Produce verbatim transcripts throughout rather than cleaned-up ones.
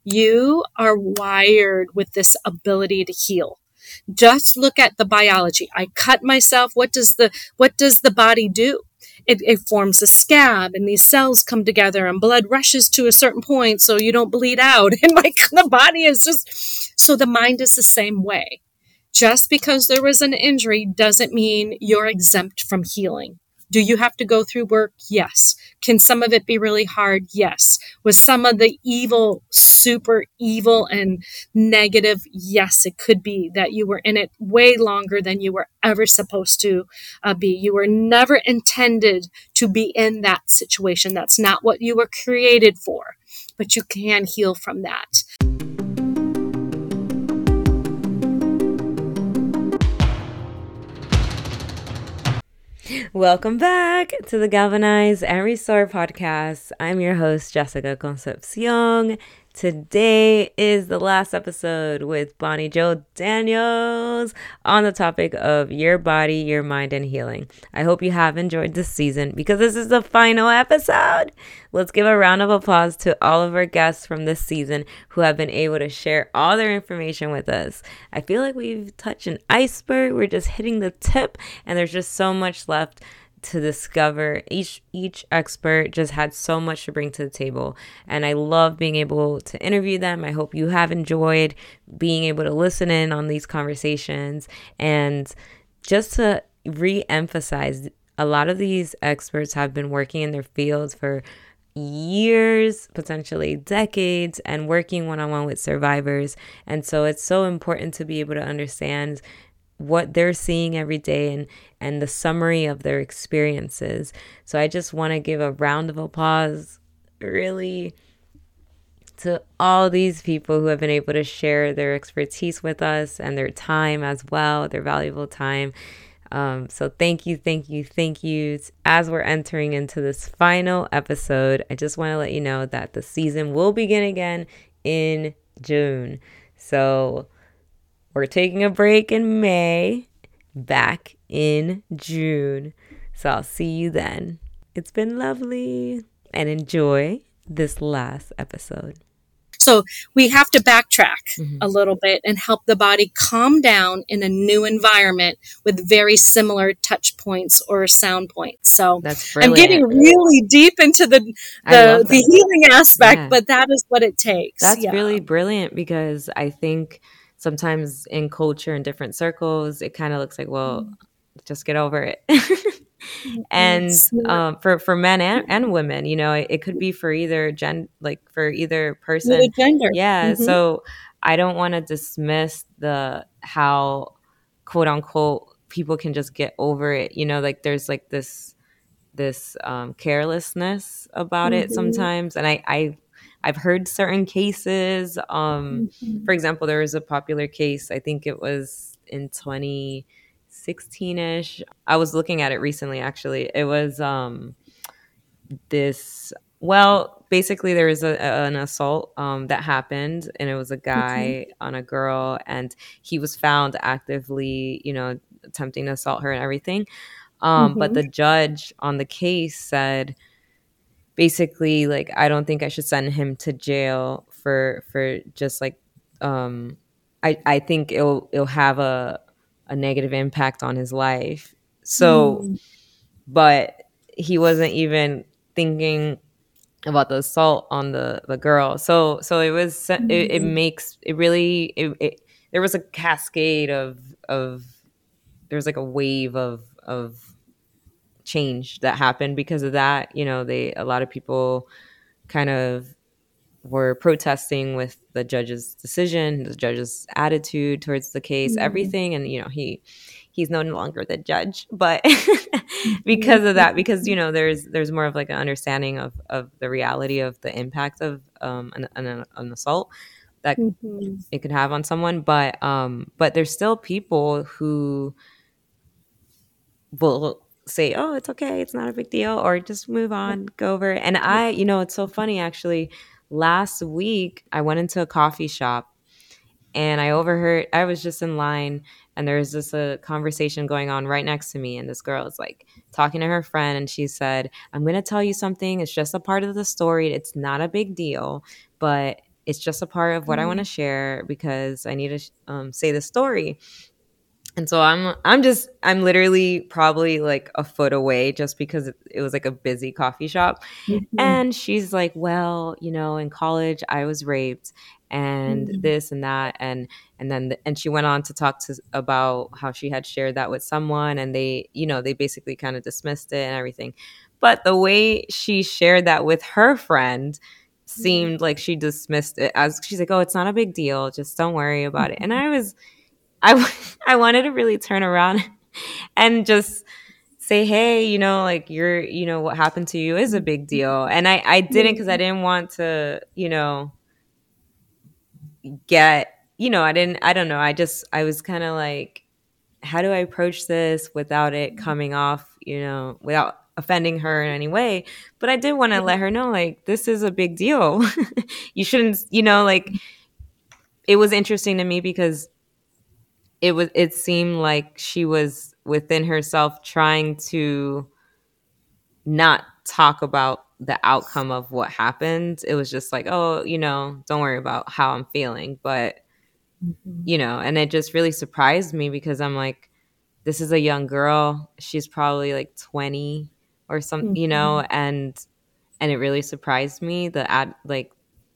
You are wired with this ability to heal. Just look at the biology. I cut myself. What does the what does the body do? It, it forms a scab, and these cells come together, and blood rushes to a certain point so you don't bleed out. And like the body is just so the mind is the same way. Just because there was an injury doesn't mean you're exempt from healing. Do you have to go through work? Yes. Can some of it be really hard? Yes. Was some of the evil super evil and negative? Yes, it could be that you were in it way longer than you were ever supposed to uh, be. You were never intended to be in that situation. That's not what you were created for, but you can heal from that. Welcome back to the Galvanize and Restore podcast. I'm your host, Jessica Concepcion. Today is the last episode with Bonnie Jo Daniels on the topic of your body, your mind, and healing. I hope you have enjoyed this season because this is the final episode. Let's give a round of applause to all of our guests from this season who have been able to share all their information with us. I feel like we've touched an iceberg. We're just hitting the tip, and there's just so much left to discover. Each each expert just had so much to bring to the table, and I love being able to interview them. I hope you have enjoyed being able to listen in on these conversations. And just to re-emphasize, a lot of these experts have been working in their fields for years, potentially decades, and working one-on-one with survivors. And so it's so important to be able to understand what they're seeing every day and and the summary of their experiences. So I just want to give a round of applause really to all these people who have been able to share their expertise with us and their time as well, their valuable time. Um, so thank you, thank you, thank you. As we're entering into this final episode, I just want to let you know that the season will begin again in June. So we're taking a break in May, back in June. So I'll see you then. It's been lovely, and enjoy this last episode. So we have to backtrack mm-hmm. a little bit and help the body calm down in a new environment with very similar touch points or sound points. So That's I'm getting really deep into the the, the healing aspect, yeah. But that is what it takes. That's yeah. really brilliant, because I think sometimes in culture and different circles, it kind of looks like, well, mm. just get over it. And um, for, for men and, and women, you know, it, it could be for either gen, like for either person. Either gender. Yeah. Mm-hmm. So I don't want to dismiss the how quote unquote people can just get over it. You know, like there's like this this um, carelessness about mm-hmm. it sometimes, and I I. I've heard certain cases. Um, mm-hmm. For example, there was a popular case, I think it was in twenty sixteen-ish. I was looking at it recently, actually. It was um, this, well, basically there was a, an assault um, that happened, and it was a guy mm-hmm. on a girl, and he was found actively, you know, attempting to assault her and everything. Um, mm-hmm. But the judge on the case said, basically, like, I don't think I should send him to jail for for just like um I, I think it'll it'll have a a negative impact on his life. So mm. but he wasn't even thinking about the assault on the, the girl. So so it was mm. it, it makes it really it, it there was a cascade of of there was like a wave of of change that happened because of that. You know, they a lot of people kind of were protesting with the judge's decision, the judge's attitude towards the case, mm-hmm. everything. And, you know, he he's no longer the judge, but because of that, because, you know, there's there's more of like an understanding of, of the reality of the impact of um, an, an, an assault that mm-hmm. it could have on someone. But um, but there's still people who will say, oh, it's okay, it's not a big deal, or just move on, go over it. And I, you know, it's so funny, actually. Last week, I went into a coffee shop and I overheard, I was just in line, and there was this a conversation going on right next to me. And this girl is like talking to her friend, and she said, I'm going to tell you something. It's just a part of the story. It's not a big deal, but it's just a part of what I want to share because I need to um, say the story. And so I'm I'm just I'm literally probably like a foot away just because it, it was like a busy coffee shop. Mm-hmm. And she's like, well, you know, in college I was raped and Mm-hmm. this and that and and then the, and she went on to talk to about how she had shared that with someone and they, you know, they basically kind of dismissed it and everything. But the way she shared that with her friend seemed like she dismissed it as she's like, oh, it's not a big deal, just don't worry about it. And I was I, I wanted to really turn around and just say, hey, you know, like you're, you know, what happened to you is a big deal. And I, I didn't because I didn't want to, you know, get, you know, I didn't, I don't know. I just, I was kind of like, how do I approach this without it coming off, you know, without offending her in any way? But I did want to let her know, like, this is a big deal. You shouldn't, you know, like, it was interesting to me because it was it seemed like she was within herself trying to not talk about the outcome of what happened. It was just like, oh, you know, don't worry about how I'm feeling. But, Mm-hmm. you know, and it just really surprised me because I'm like, this is a young girl. She's probably like twenty or some, you know, and and it really surprised me that ad like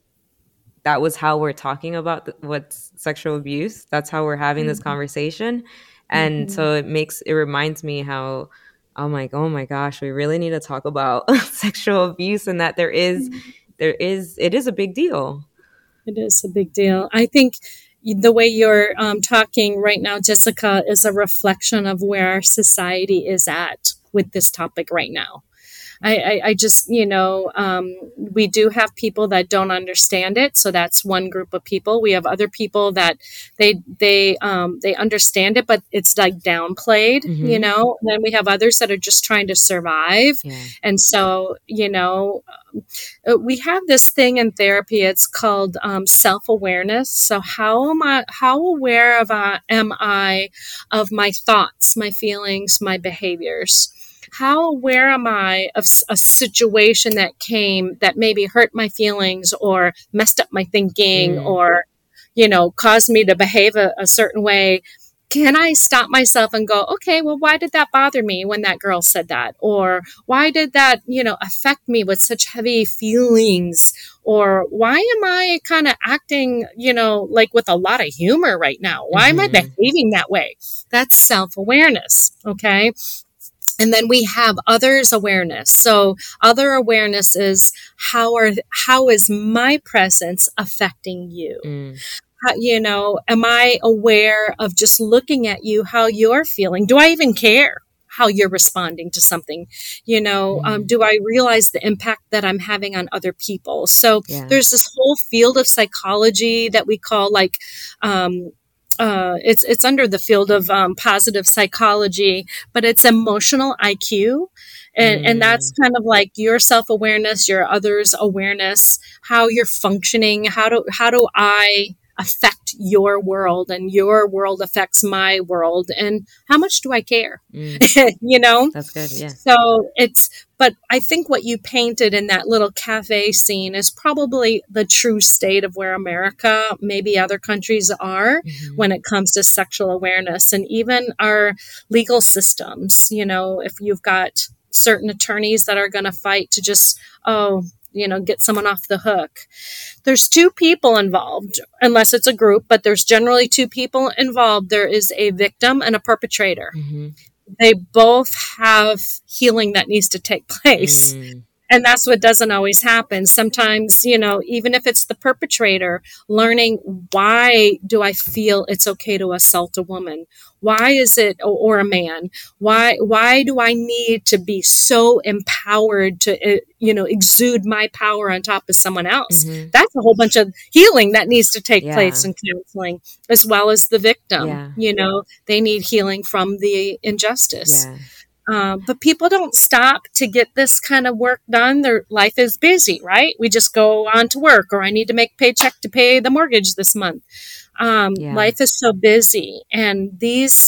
that was how we're talking about the, what's sexual abuse. That's how we're having this conversation. And Mm-hmm. so it makes, it reminds me how I'm like, oh my gosh, we really need to talk about sexual abuse and that there is, there is, it is a big deal. It is a big deal. I think the way you're um, talking right now, Jessica, is a reflection of where our society is at with this topic right now. I, I, I just, you know, um, we do have people that don't understand it. So that's one group of people. We have other people that they, they, um, they understand it, but it's like downplayed, Mm-hmm. you know, and then we have others that are just trying to survive. Yeah. And so, you know, um, we have this thing in therapy. It's called um, self-awareness. So how am I, how aware of uh, am I of my thoughts, my feelings, my behaviors? How aware am I of a situation that came that maybe hurt my feelings or messed up my thinking Mm. or, you know, caused me to behave a, a certain way? Can I stop myself and go, okay, well, why did that bother me when that girl said that? Or why did that, you know, affect me with such heavy feelings? Or why am I kind of acting, you know, like with a lot of humor right now? Why am I Mm-hmm. behaving that way? That's self-awareness. Okay. And then we have others awareness. So other awareness is how are how is my presence affecting you? Mm. How, you know, am I aware of just looking at you, how you're feeling? Do I even care how you're responding to something? You know, um, Mm. do I realize the impact that I'm having on other people? So Yeah. there's this whole field of psychology that we call like, um, uh, it's it's under the field of um, positive psychology, but it's emotional I Q, and and that's Mm. kind of like your self awareness, your others' awareness, how you're functioning, how do how do I affect your world, and your world affects my world, and how much do I care? Mm. You know, That's good. Yeah. so it's, but I think what you painted in that little cafe scene is probably the true state of where America, maybe other countries are Mm-hmm. when it comes to sexual awareness, and even our legal systems. You know, if you've got certain attorneys that are going to fight to just, oh, you know, get someone off the hook. There's two people involved, unless it's a group, but there's generally two people involved. There is a victim and a perpetrator. Mm-hmm. They both have healing that needs to take place. Mm. And that's what doesn't always happen. Sometimes, you know, even if it's the perpetrator, learning why do I feel it's okay to assault a woman? Why is it, or, or a man? Why, why do I need to be so empowered to, uh, you know, exude my power on top of someone else? Mm-hmm. That's a whole bunch of healing that needs to take Yeah. place in counseling, as well as the victim. Yeah. You know, they need healing from the injustice. Yeah. Um, but people don't stop to get this kind of work done. Their life is busy, right? We just go on to work, or I need to make paycheck to pay the mortgage this month. Um, Yeah. Life is so busy, and these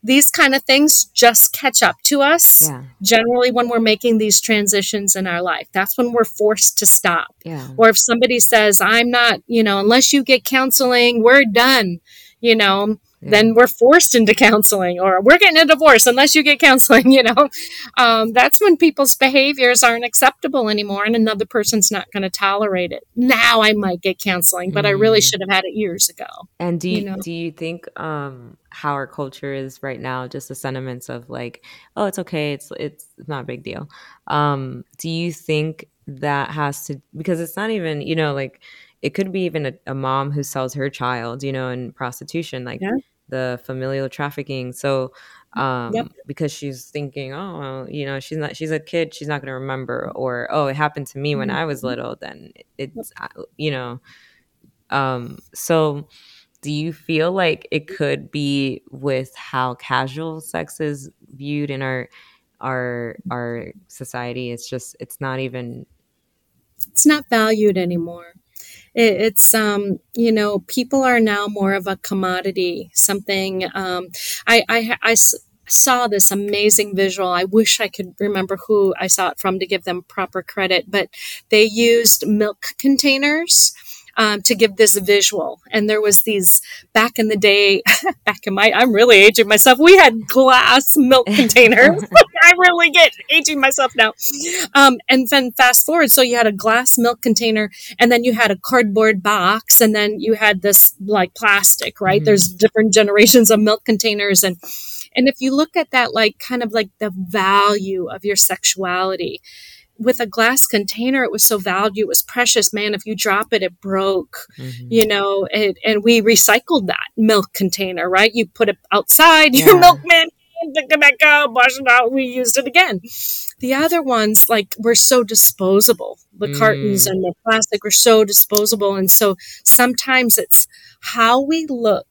these kind of things just catch up to us. Yeah. Generally, when we're making these transitions in our life, that's when we're forced to stop. Yeah. Or if somebody says, I'm not, you know, unless you get counseling, we're done, you know, yeah. then we're forced into counseling, or we're getting a divorce unless you get counseling, you know, um, that's when people's behaviors aren't acceptable anymore and another person's not going to tolerate it. Now I might get counseling, but mm. I really should have had it years ago. And do you, you know? do you think um, how our culture is right now, just the sentiments of like, oh, it's okay, it's it's not a big deal. Um, do you think that has to, because it's not even, you know, like it could be even a, a mom who sells her child, you know, in prostitution, like yeah. the familial trafficking. So um, yep. because she's thinking, oh, well, you know, she's not, she's a kid, she's not going to remember, or, oh, it happened to me when mm-hmm. I was little, then it's, yep. you know, um, so do you feel like it could be with how casual sex is viewed in our our our society? It's just, it's not even, it's not valued anymore. It, it's um you know, people are now more of a commodity, something. um I I, I saw this amazing visual. I wish I could remember who I saw it from to give them proper credit, but they used milk containers Um, to give this visual. And there was these, back in the day, back in my, I'm really aging myself. We had glass milk containers. I really get aging myself now. Um, and then fast forward. So you had a glass milk container, and then you had a cardboard box, and then you had this like plastic, right? Mm-hmm. There's different generations of milk containers. And, and if you look at that, like kind of like the value of your sexuality, with a glass container, it was so valued, it was precious. Man, if you drop it, it broke, mm-hmm. you know, it, and we recycled that milk container, right? You put it outside, yeah. your milkman, pick it back up, wash it out, we used it again. The other ones, like, were so disposable. The mm. cartons and the plastic were so disposable. And so sometimes it's how we look.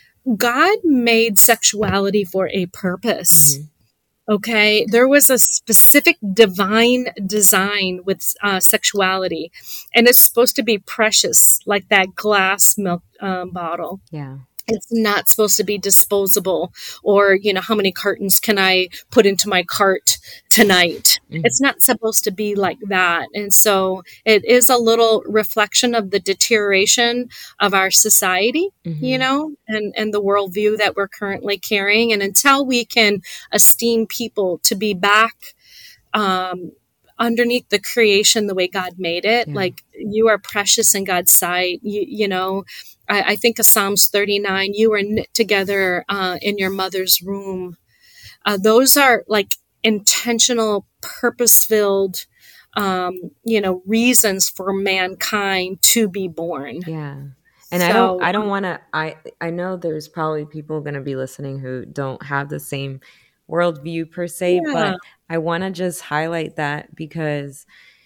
God made sexuality for a purpose. Mm-hmm. Okay, there was a specific divine design with uh, sexuality, and it's supposed to be precious, like that glass milk um, bottle. Yeah. It's not supposed to be disposable, or, you know, how many cartons can I put into my cart tonight? Mm-hmm. It's not supposed to be like that. And so it is a little reflection of the deterioration of our society, mm-hmm. you know, and, and the worldview that we're currently carrying. And until we can esteem people to be back um, underneath the creation the way God made it, yeah. like, you are precious in God's sight, you, you know, I, I think of Psalms thirty-nine, you were knit together uh, in your mother's womb. Uh, those are like intentional, purpose-filled, um, you know, reasons for mankind to be born. Yeah. And so, I don't, I don't want to, I, I know there's probably people going to be listening who don't have the same worldview per se, yeah. but I want to just highlight that because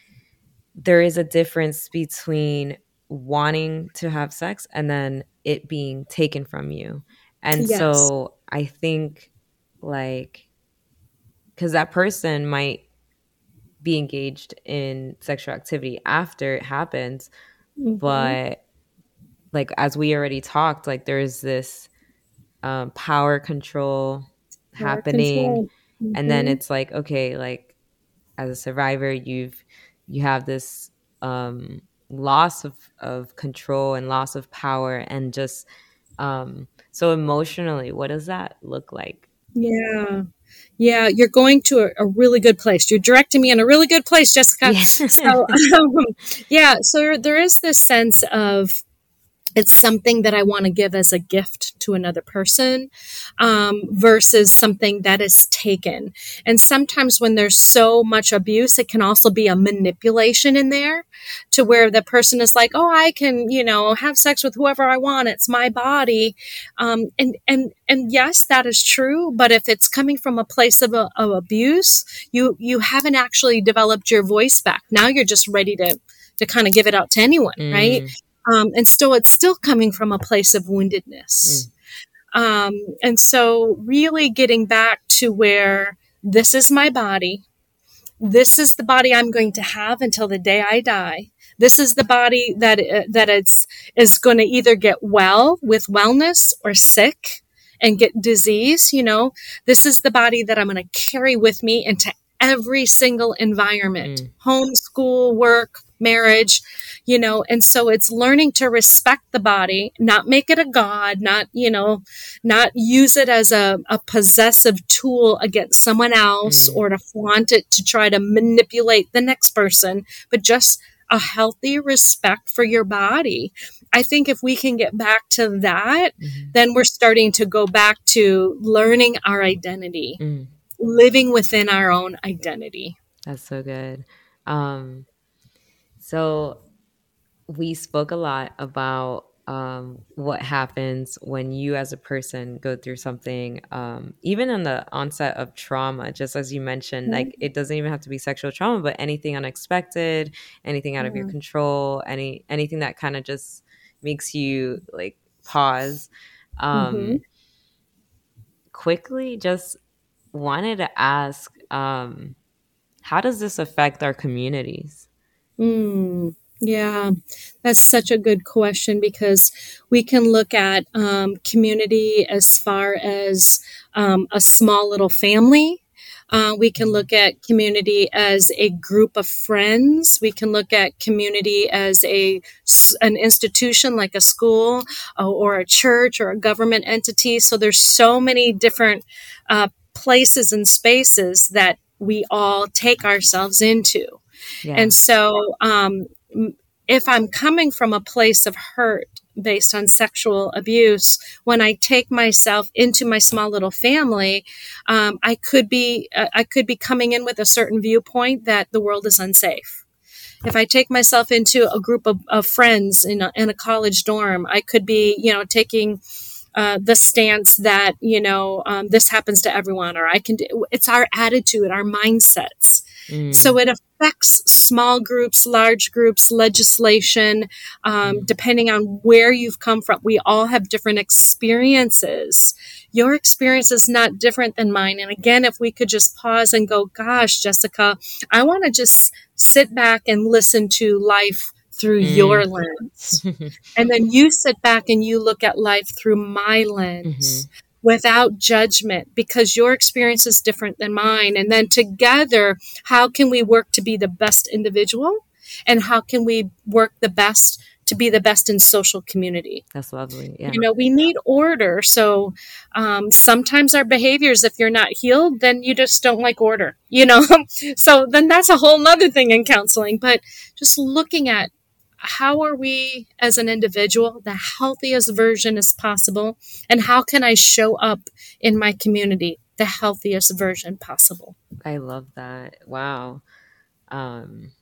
there is a difference between wanting to have sex and then it being taken from you. And yes. so I think, like, because that person might be engaged in sexual activity after it happens, mm-hmm. but like, as we already talked, like, there's this um, power control power happening control. Mm-hmm. And then it's like, okay, like, as a survivor, you've you have this um loss of, of control and loss of power, and just um so emotionally, what does that look like? Yeah. Yeah, you're going to a, a really good place. You're directing me in a really good place, Jessica. Yeah. So, um, yeah, so there is this sense of it's something that I want to give as a gift to another person, um, versus something that is taken. And sometimes when there's so much abuse, it can also be a manipulation in there to where the person is like, oh, I can, you know, have sex with whoever I want. It's my body. Um, and, and, and yes, that is true. But if it's coming from a place of, a, of abuse, you, you haven't actually developed your voice back. Now you're just ready to, to kind of give it out to anyone, mm. right? Um, and still, it's still coming from a place of woundedness. Mm. Um, and so really getting back to where this is my body. This is the body I'm going to have until the day I die. This is the body that, uh, that it's, is going to either get well with wellness or sick. and get disease, you know, this is the body that I'm going to carry with me into every single environment, Mm. home, school, work, marriage, you know, and so it's learning to respect the body, not make it a god, not, you know, not use it as a, a possessive tool against someone else Mm. or to flaunt it to try to manipulate the next person, but just a healthy respect for your body. I think if we can get back to that, Mm-hmm. then we're starting to go back to learning our identity, Mm. living within our own identity. That's so good. Um, so we spoke a lot about um, what happens when you as a person go through something, um, even in the onset of trauma, just as you mentioned, like it doesn't even have to be sexual trauma, but anything unexpected, anything out of your Yeah. control, any anything that kind of just makes you like pause. Mm-hmm. Um, quickly, just wanted to ask, um, how does this affect our communities? Mm, yeah, that's such a good question because we can look at um, community as far as um, a small little family. Uh, we can look at community as a group of friends. We can look at community as a an institution like a school uh, or a church or a government entity. So there's so many different uh, places and spaces that we all take ourselves into. Yeah. And so, um, if I'm coming from a place of hurt based on sexual abuse, when I take myself into my small little family, um, I could be uh, I could be coming in with a certain viewpoint that the world is unsafe. If I take myself into a group of, of friends in a, in a college dorm, I could be, you know, taking uh, the stance that, you know, um, this happens to everyone, or I can do, it's our attitude, our mindsets. Mm. So it affects small groups, large groups, legislation, um, Mm. depending on where you've come from. We all have different experiences. Your experience is not different than mine. And again, if we could just pause and go, gosh, Jessica, I want to just sit back and listen to life through Mm. your lens. And then you sit back and you look at life through my lens. Mm-hmm. Without judgment, because your experience is different than mine. And then together, how can we work to be the best individual? And how can we work the best to be the best in social community? That's lovely. Yeah. You know, we need order. So um, sometimes our behaviors, if you're not healed, then you just don't like order, you know? So then that's a whole nother thing in counseling. But just looking at how are we as an individual the healthiest version as possible, and how can I show up in my community the healthiest version possible? I love that. Wow. Um,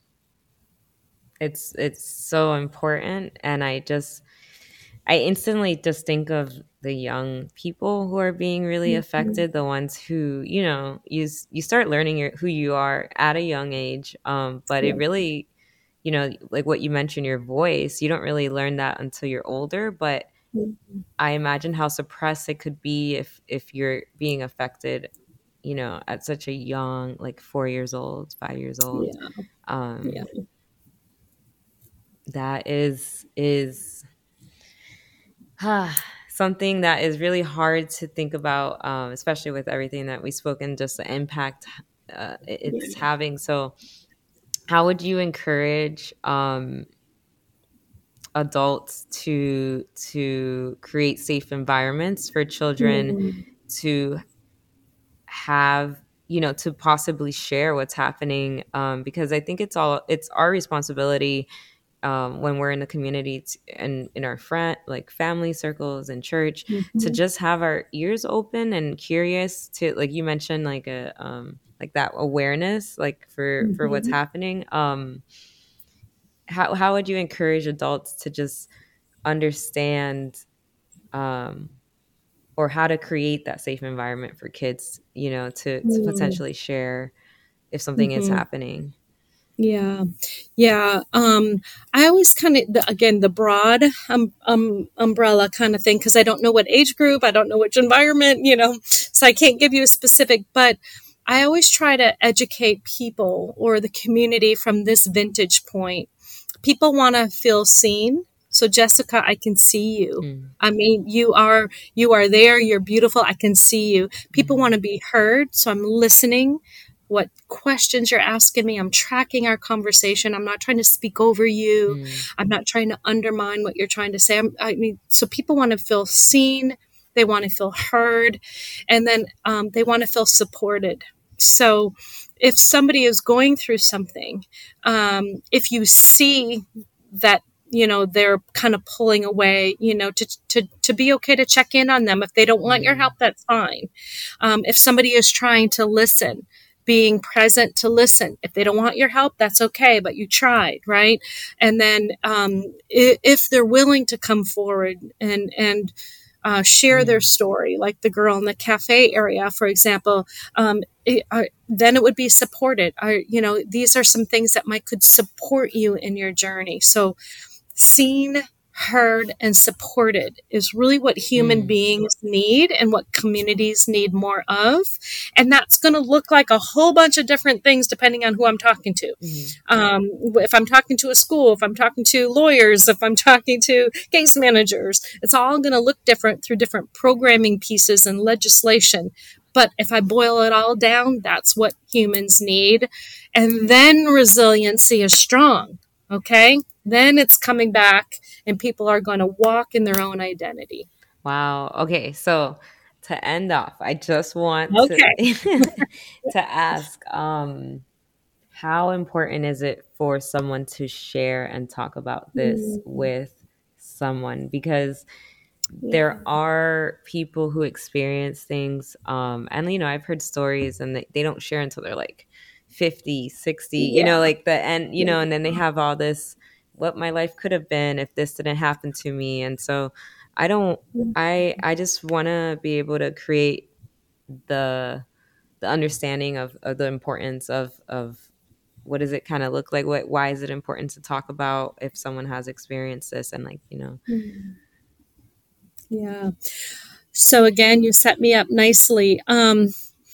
it's it's so important, and I just I instantly just think of the young people who are being really Mm-hmm. affected, the ones who, you know, you you start learning your, who you are at a young age, um, but it Yeah. really, you know, like what you mentioned, your voice, you don't really learn that until you're older, but Mm-hmm. I imagine how suppressed it could be if if you're being affected, you know, at such a young, like four years old, five years old. Yeah. Yeah. Um, that is is something that is really hard to think about, um, especially with everything that we've spoken, just the impact uh, it's Yeah. having. So, how would you encourage um, adults to to create safe environments for children Mm-hmm. to have, you know, to possibly share what's happening, um, because I think it's all it's our responsibility, um, when we're in the community t- and in our friend, like family circles and church, to Mm-hmm. just have our ears open and curious to, like you mentioned, like a um, like that awareness, like for for what's Mm-hmm. happening. Um, how how would you encourage adults to just understand, um, or how to create that safe environment for kids, you know, to to potentially share if something is Mm-hmm. happening? Yeah. Yeah. Um, I always kind of, the, again, the broad um, um, umbrella kind of thing, because I don't know what age group, I don't know which environment, you know, so I can't give you a specific, but I always try to educate people or the community from this vintage point. People want to feel seen. So Jessica, I can see you. Mm. I mean, you are you are there. You're beautiful. I can see you. People Mm. want to be heard, so I'm listening. What questions you're asking me? I'm tracking our conversation. I'm not trying to speak over you. Mm. I'm not trying to undermine what you're trying to say. I'm, I mean, so people want to feel seen. They want to feel heard, and then um, they want to feel supported. So if somebody is going through something, um, if you see that, you know, they're kind of pulling away, you know, to, to, to be okay to check in on them. If they don't want your Mm. help, that's fine. Um, if somebody is trying to listen, being present to listen. If they don't want your help, that's okay, but you tried, right? And then um, if, if they're willing to come forward and, and, Uh, share their Mm. story, like the girl in the cafe area, for example, um, it, uh, then it would be supported. I, you know, these are some things that might could support you in your journey. So seen, heard, and supported is really what human Mm. beings need and what communities need more of. And that's going to look like a whole bunch of different things depending on who I'm talking to. Mm. Um, if I'm talking to a school, if I'm talking to lawyers, if I'm talking to case managers, it's all going to look different through different programming pieces and legislation. But if I boil it all down, that's what humans need. And then resiliency is strong. Okay. Then it's coming back and people are going to walk in their own identity. Wow. Okay. So to end off, I just want to Okay. to ask, um, how important is it for someone to share and talk about this Mm, with someone? Because yeah. there are people who experience things, um, and, you know, I've heard stories and they, they don't share until they're like fifty, sixty, you Yeah. know, like the end, you Yeah. know, and then they have all this, what my life could have been if this didn't happen to me. And so I don't, I, I just want to be able to create the, the understanding of, of the importance of, of what does it kind of look like? What, why is it important to talk about if someone has experienced this? And, like, you know, Mm, yeah. So again, you set me up nicely. Um,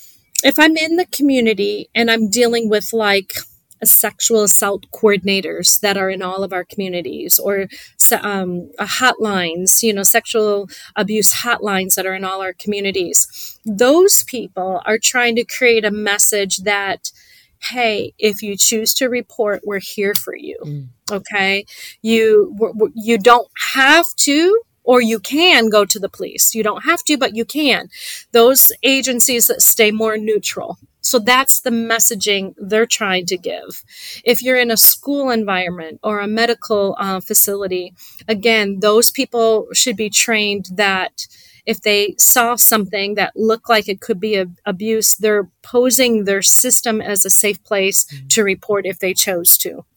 if I'm in the community and I'm dealing with like a sexual assault coordinators that are in all of our communities, or um, hotlines, you know, sexual abuse hotlines that are in all our communities, those people are trying to create a message that, hey, if you choose to report, we're here for you. mm. Okay, you you don't have to, or you can go to the police. You don't have to, but you can. Those agencies that stay more neutral. So that's the messaging they're trying to give. If you're in a school environment or a medical uh, facility, again, those people should be trained that if they saw something that looked like it could be a, abuse, they're posing their system as a safe place Mm. to report if they chose to.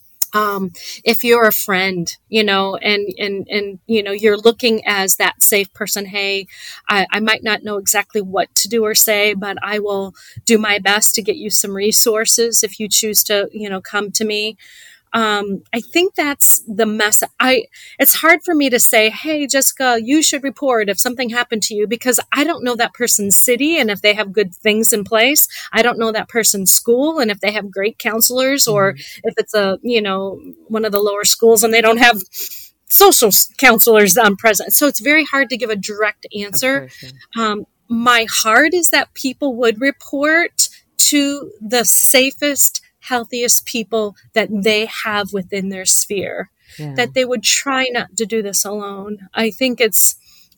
Um, if you're a friend, you know, and, and, and, you know, you're looking as that safe person, hey, I, I might not know exactly what to do or say, but I will do my best to get you some resources if you choose to, you know, come to me. Um, I think that's the mess. I, it's hard for me to say, hey, Jessica, you should report if something happened to you, because I don't know that person's city and if they have good things in place. I don't know that person's school and if they have great counselors, or Mm. if it's a, you know, one of the lower schools and they don't have social counselors um, present. So it's very hard to give a direct Of answer. course, yeah. Um, my heart is that people would report to the safest, healthiest people that they have within their sphere, Yeah. that they would try not to do this alone. I think it's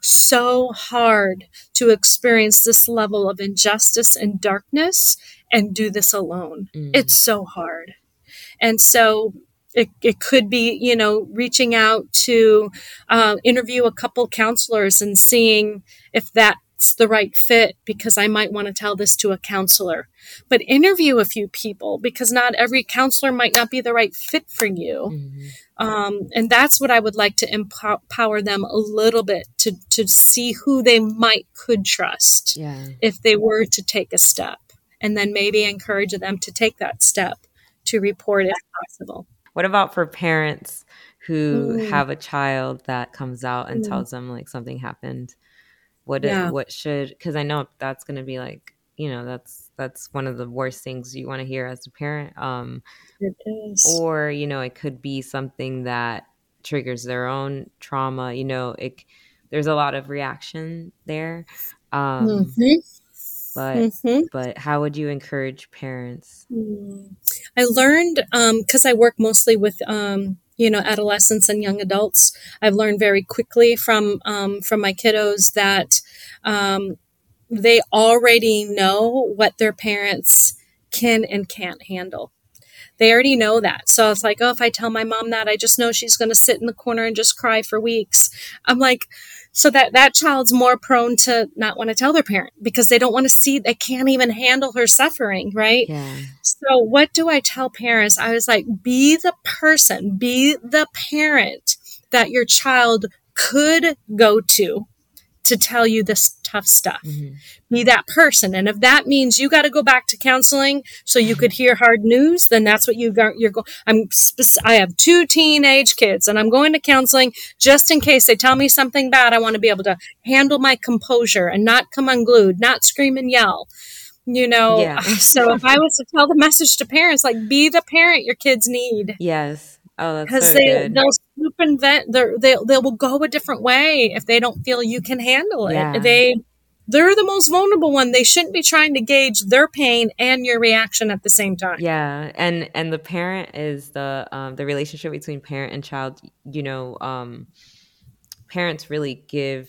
so hard to experience this level of injustice and darkness and do this alone. Mm. It's so hard. And so it, it could be, you know, reaching out to uh, interview a couple counselors and seeing if that's the right fit, because I might want to tell this to a counselor. But interview a few people, because not every counselor might not be the right fit for you. Mm-hmm. Um, and that's what I would like to empower them a little bit to, to see who they might could trust Yeah. if they were to take a step, and then maybe encourage them to take that step to report if possible. What about for parents who Mm, have a child that comes out and mm, tells them like something happened? What it, yeah, what should, because I know that's going to be like, you know, that's that's one of the worst things you want to hear as a parent. Um, it is. or, you know, it could be something that triggers their own trauma. You know, it there's a lot of reaction there. Um, Mm-hmm. but Mm-hmm. but how would you encourage parents? Mm. I learned because I work mostly with um, you know adolescents and young adults. I've learned very quickly from um, from my kiddos that um, they already know what their parents can and can't handle. They already know that. So it's like, oh, if I tell my mom that, I just know she's going to sit in the corner and just cry for weeks. I'm like, so that that child's more prone to not want to tell their parent because they don't want to see, they can't even handle her suffering, right? Yeah. So what do I tell parents? I was like, be the person, be the parent that your child could go to to tell you this tough stuff. Mm-hmm. Be that person. And if that means you got to go back to counseling so you could hear hard news, then that's what you got. You're going. I'm. I have two teenage kids, and I'm going to counseling just in case they tell me something bad. I want to be able to handle my composure and not come unglued, not scream and yell. You know. Yeah. So if I was to tell the message to parents, like, be the parent your kids need. Yes. Oh, that's because so they good. they'll swoop invent they they they will go a different way if they don't feel you can handle it. Yeah. They they're the most vulnerable one. They shouldn't be trying to gauge their pain and your reaction at the same time. Yeah, and and the parent is the um, the relationship between parent and child. You know, um, parents really give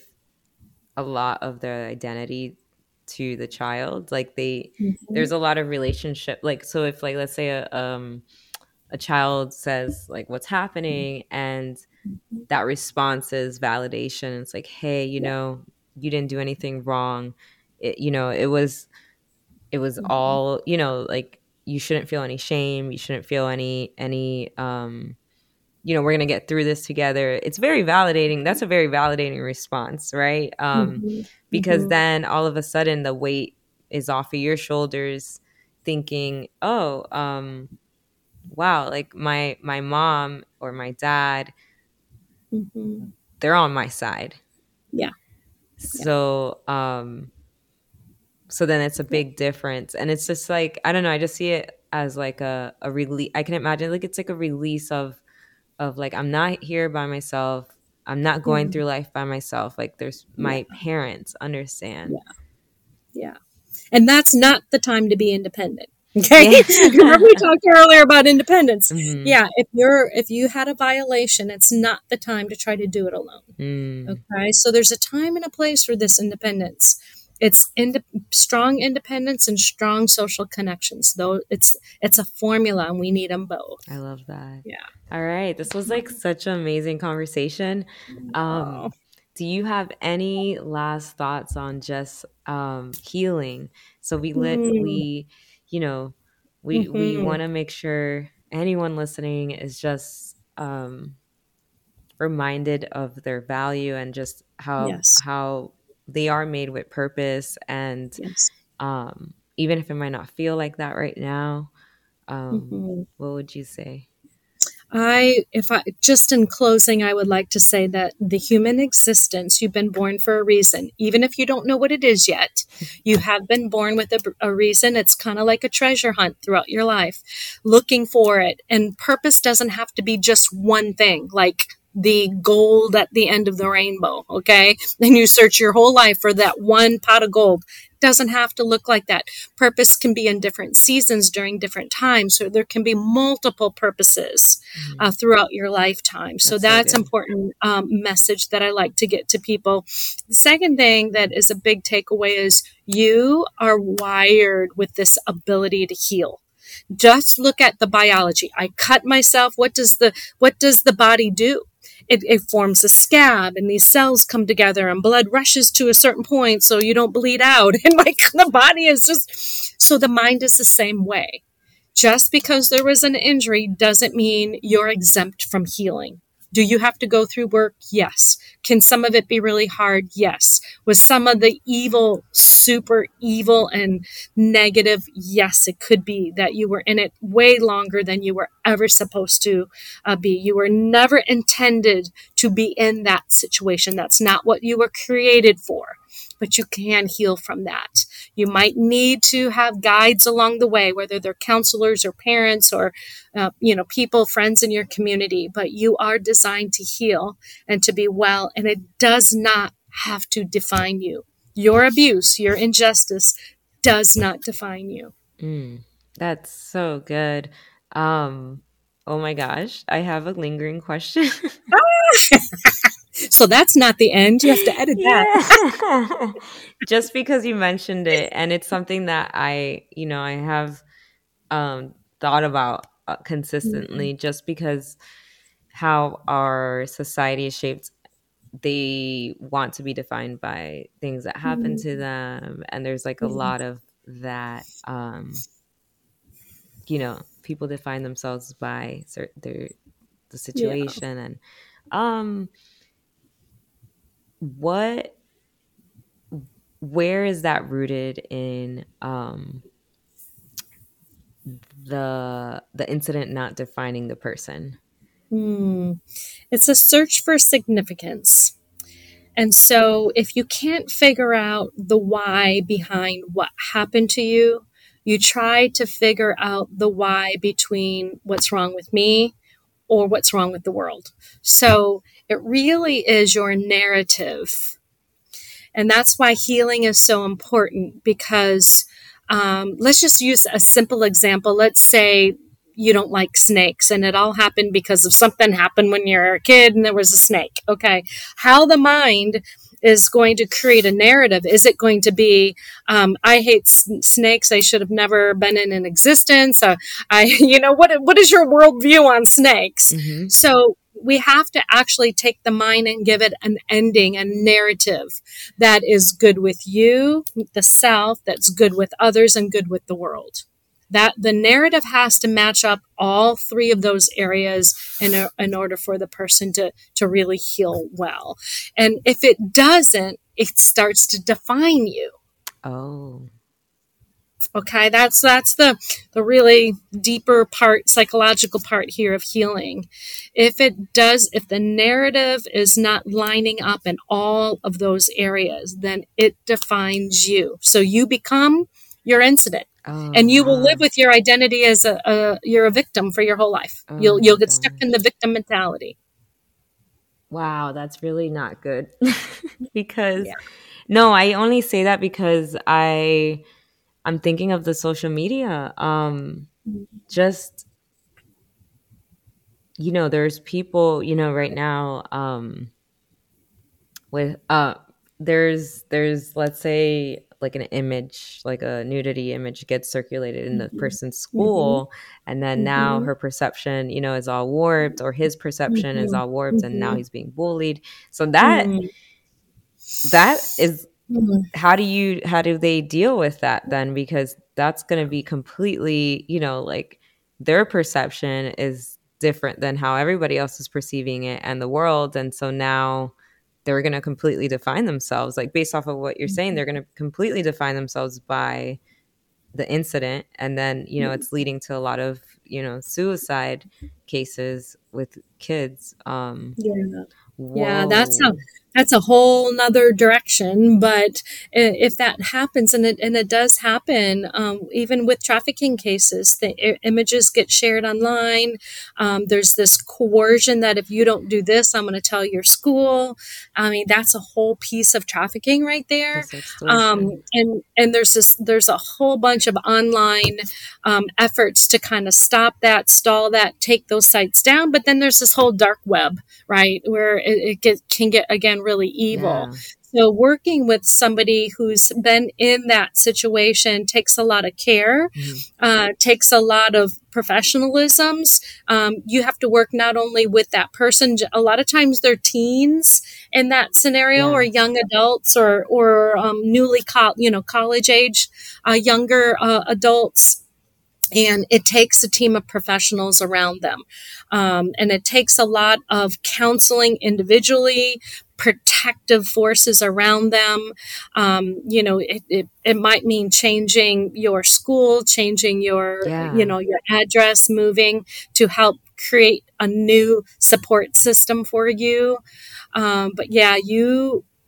a lot of their identity to the child. Like they, Mm-hmm. there's a lot of relationship. Like so, if like let's say a um a child says like what's happening, and that response is validation. It's like, hey, you Yeah. know, you didn't do anything wrong. It, you know, it was it was Mm-hmm. all, you know, like you shouldn't feel any shame. You shouldn't feel any any um you know, we're going to get through this together. It's very validating. That's a very validating response, right? Um, Mm-hmm. because Mm-hmm. then all of a sudden the weight is off of your shoulders, thinking, oh, um, wow, like my my mom or my dad, Mm-hmm. they're on my side. Yeah. So, um, so then it's a big difference, and it's just like I don't know. I just see it as like a a release. I can imagine like it's like a release of of like I'm not here by myself. I'm not going Mm-hmm. through life by myself. Like there's my Yeah. parents understand. Yeah. Yeah. And that's not the time to be independent. Okay. Yeah. Remember we talked earlier about independence. Mm-hmm. Yeah. If you're, if you had a violation, it's not the time to try to do it alone. Mm. Okay. So there's a time and a place for this independence. It's ind- strong independence and strong social connections. Though it's, it's a formula and we need them both. I love that. Yeah. All right. This was like such an amazing conversation. Um, Oh. do you have any last thoughts on just um, healing? So we lit, Mm. we, you know, we Mm-hmm. we want to make sure anyone listening is just um, reminded of their value and just how Yes. how they are made with purpose, and Yes. um, even if it might not feel like that right now, um, Mm-hmm. what would you say? I, if I, just in closing, I would like to say that the human existence, you've been born for a reason. Even if you don't know what it is yet, you have been born with a, a reason. It's kind of like a treasure hunt throughout your life, looking for it. And purpose doesn't have to be just one thing, like the gold at the end of the rainbow. Okay. And you search your whole life for that one pot of gold. Doesn't have to look like that. Purpose can be in different seasons during different times. So there can be multiple purposes Mm-hmm. uh, throughout your lifetime. So That's so that's good. important um, message that I like to get to people. The second thing that is a big takeaway is you are wired with this ability to heal. Just look at the biology. I cut myself. What does the what does the body do? It, it forms a scab, and these cells come together, and blood rushes to a certain point so you don't bleed out. And like the body is just so the mind is the same way. Just because there was an injury doesn't mean you're exempt from healing. Do you have to go through work? Yes. Can some of it be really hard? Yes. Was some of the evil super evil and negative? Yes, it could be that you were in it way longer than you were ever supposed to uh, be. You were never intended to be in that situation. That's not what you were created for. but you can heal from that. You might need to have guides along the way, whether they're counselors or parents or, uh, you know, people, friends in your community, but you are designed to heal and to be well, and it does not have to define you. Your abuse, your injustice does not define you. Mm, that's so good. Um, oh my gosh, I have a lingering question. So that's not the end. You have to edit that. Yeah. Just because you mentioned it, and it's something that I, you know, I have um, thought about uh, consistently, just because how our society is shaped. They want to be defined by things that happen to them, and there's like a lot of that. Um, you know, people define themselves by certain their the Yeah. situation, and um, what where is that rooted in um the the incident not defining the person? Hmm. It's a search for significance. And so if you can't figure out the why behind what happened to you, you try to figure out the why between what's wrong with me or what's wrong with the world. So it really is your narrative. And that's why healing is so important, because um, let's just use a simple example. Let's say you don't like snakes, and it all happened because of something happened when you were a kid and there was a snake. Okay. How the mind is going to create a narrative. Is it going to be, um, I hate s- snakes. I should have never been in an existence. Uh, I, you know, what, what is your worldview on snakes? Mm-hmm. So we have to actually take the mind and give it an ending, a narrative that is good with you, the self, that's good with others, and good with the world. That the narrative has to match up all three of those areas in, in order for the person to, to really heal well. And if it doesn't, it starts to define you. Oh. Okay, that's that's the the really deeper part, psychological part here of healing. If it does, if the narrative is not lining up in all of those areas, then it defines you. So you become your incident, Oh, and you will live wow. with your identity as a, a you're a victim for your whole life. Oh You'll my you'll get stuck in gosh. the victim mentality. Wow, that's really not good. Because Yeah. no, I only say that because I I'm thinking of the social media. Um just you know, there's people, you know, right now um with uh there's there's let's say like an image, like a nudity image gets circulated in the Mhm. person's Mhm. school, and then now Mhm. her perception, you know, is all warped, or his perception is Mhm. all warped, and now Mhm. he's being bullied. So that Mhm. that is, Mhm. how do you how do they deal with that then? Because that's going to be completely, you know, like their perception is different than how everybody else is perceiving it and the world, and so now they're going to completely define themselves, like based off of what you're saying, they're going to completely define themselves by the incident, and then, you know, it's leading to a lot of, you know, suicide cases with kids. um Yeah. Yeah, that's a Whoa. that's a whole nother direction. But i- if that happens, and it and it does happen, um, even with trafficking cases, the i- images get shared online. Um, there's this coercion that if you don't do this, I'm going to tell your school. I mean, that's a whole piece of trafficking right there. This Um, extortion. and and there's this there's a whole bunch of online um, efforts to kind of stop that, stall that, take those sites down. But then there's this whole dark web, right, where it, it get, can get, again, really evil. Yeah. So working with somebody who's been in that situation takes a lot of care, Mhm. uh, takes a lot of professionalisms. Um, you have to work not only with that person. A lot of times they're teens in that scenario, or Yeah. young adults, or or um, newly co- you know college age, uh, younger uh, adults. And it takes a team of professionals around them. Um, and it takes a lot of counseling individually, protective forces around them. Um, you know, it, it, it might mean changing your school, changing your, you Yeah. know, your address, moving to help create a new support system for you. Um, but yeah, you,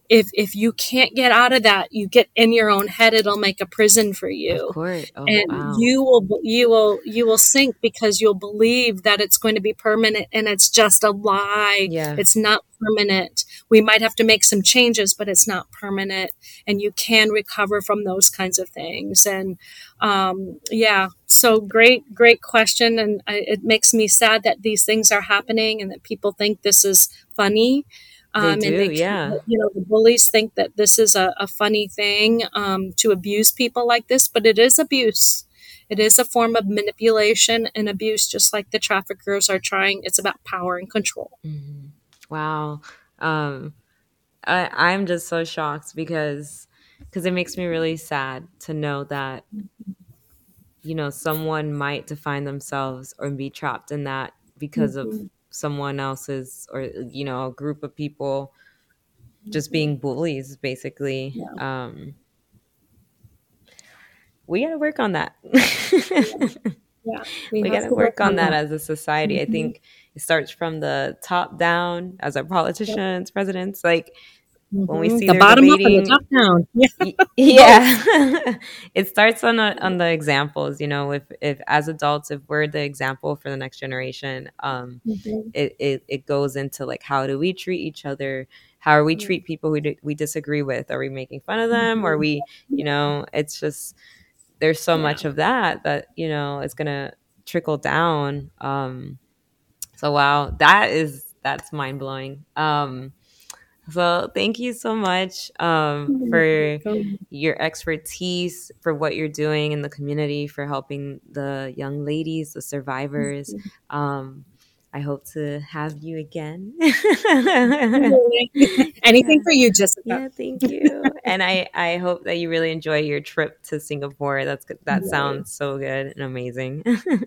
if if you can't get out of that, you get in your own head, it'll make a prison for you. Of course. Oh, and wow. you will you will you will sink because you'll believe that it's going to be permanent, and it's just a lie. Yeah. It's not permanent. We might have to make some changes, but it's not permanent, and you can recover from those kinds of things. And um, yeah, so great, great question. And I, it makes me sad that these things are happening and that people think this is funny. Um, They and do, they, yeah. you know, the bullies think that this is a, a funny thing um, to abuse people like this, but it is abuse. It is a form of manipulation and abuse, just like the traffickers are trying. It's about power and control. Mm-hmm. Wow. Um, I, I'm just so shocked because because it makes me really sad to know that, you know, someone might define themselves or be trapped in that because of Mm-hmm. someone else's, or, you know, a group of people just being bullies, basically. Yeah. Um, we got to work on that. Yeah, we, we got have to to work on that that. as a society. Mhm. I think it starts from the top down as our politicians, presidents. Like when we Mhm. see The they're bottom up and the debating, top down. Yeah, y- both. yeah, it starts on the, on the examples. You know, if if as adults, if we're the example for the next generation, um, Mhm. it, it it goes into like, how do we treat each other? How are we Yeah. treat people we d- we disagree with? Are we making fun of them? Or are Mhm. we, you know, it's just there's so Yeah. much of that that, you know, it's gonna trickle down. Um, so wow, that is that's mind blowing. Um, so thank you so much um, for Mhm. your expertise, for what you're doing in the community, for helping the young ladies, the survivors. Um, I hope to have you again. Anything Yeah. for you, Jessica. Yeah, thank you. And I, I hope that you really enjoy your trip to Singapore. That's good. That Right. sounds so good and amazing.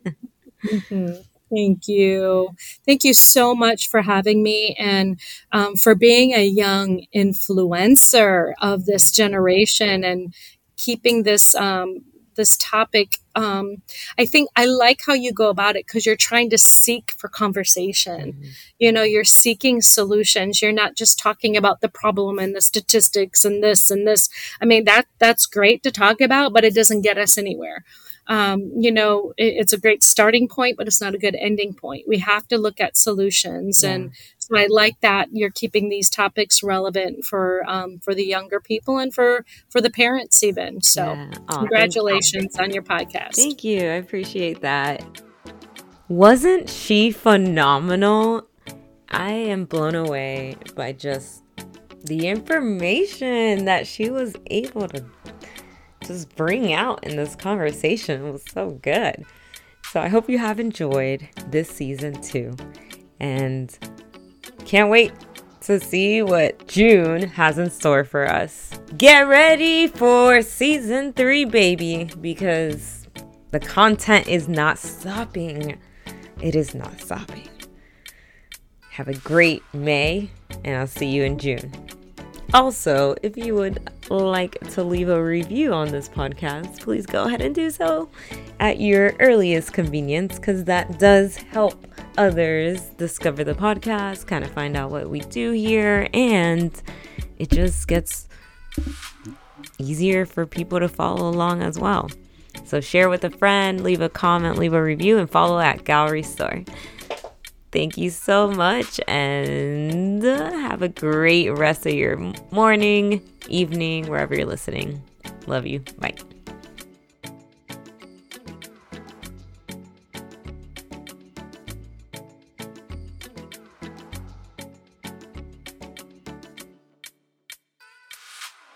Mhm. Thank you. Thank you so much for having me and um, for being a young influencer of this generation and keeping this um, this topic. Um, I think I like how you go about it because you're trying to seek for conversation. Mhm. You know, you're seeking solutions. You're not just talking about the problem and the statistics and this and this. I mean, that that's great to talk about, but it doesn't get us anywhere. Um, you know, it, it's a great starting point, but it's not a good ending point. We have to look at solutions, Yeah. and so I like that you're keeping these topics relevant for um, for the younger people and for for the parents even. So, Yeah. Aw, thank you. congratulations on your podcast. Thank you. I appreciate that. Wasn't she phenomenal? I am blown away by just the information that she was able to just bring out in this conversation. It was so good. So I hope you have enjoyed this season two, and can't wait to see what June has in store for us. Get ready for season three, baby, because the content is not stopping. It is not stopping. Have a great May, and I'll see you in June. Also, if you would like to leave a review on this podcast, please go ahead and do so at your earliest convenience, because that does help others discover the podcast, kind of find out what we do here, and it just gets easier for people to follow along as well. So share with a friend, leave a comment, leave a review, and follow at Gallery Store. Thank you so much, and have a great rest of your morning, evening, wherever you're listening. Love you. Bye.